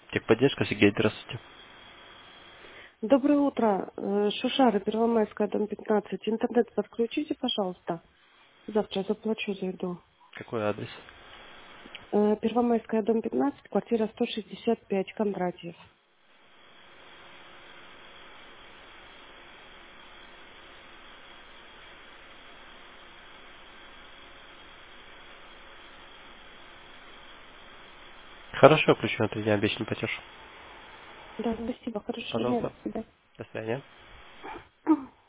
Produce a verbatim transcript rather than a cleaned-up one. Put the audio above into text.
Техподдержка, Сергей, здравствуйте. Доброе утро. Э, Шушары, Первомайская, дом пятнадцать. Интернет подключите, пожалуйста. Завтра заплачу, зайду. Какой адрес? Э, Первомайская, дом пятнадцать, квартира сто шестьдесят пять, Кондратьев. Хорошо, включу на три дня обещанный платеж. Да, спасибо. Хорошего дня. Пожалуйста. До свидания. До свидания.